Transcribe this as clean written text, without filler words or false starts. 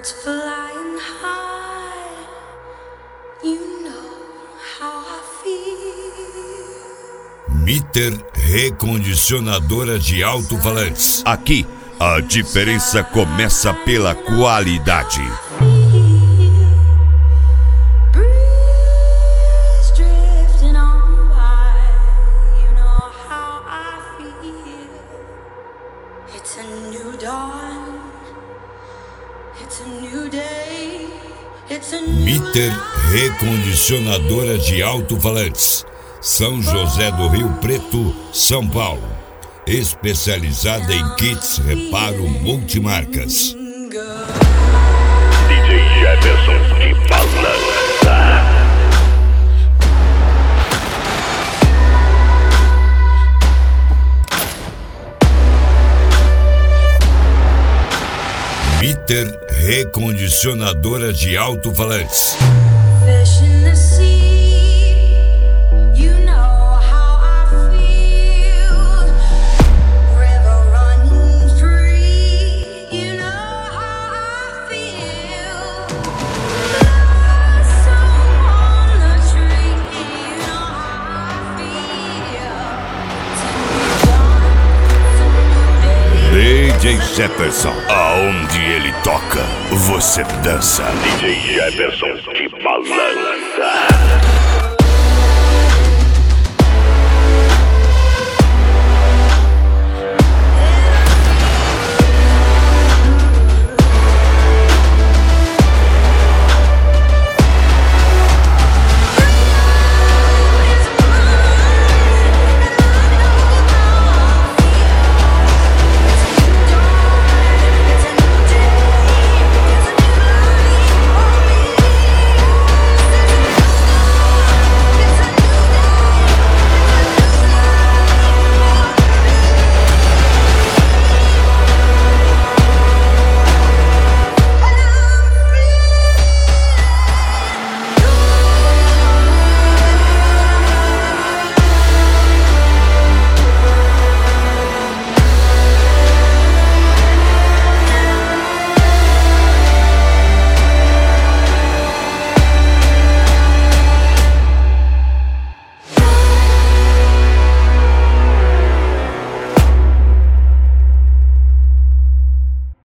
Birds flying high, you know how I feel. Mitter Recondicionadora de Alto-Falantes. Aqui, a diferença começa pela qualidade. It's a new dawn, it's a new day, it's a new Mitter Recondicionadora de Alto-Falantes. São José do Rio Preto, São Paulo. Especializada em kits reparo multimarcas. DJ Jefferson de Balança. Mitter Recondicionadora de Alto-Falantes. fish in the sea. You know how I feel. River running free. You know how I feel. Blossom on the tree. You know how I feel. It's a new dawn, it's a new day. DJ Jefferson, aonde ele toca, você dança. DJ Jefferson de Balança.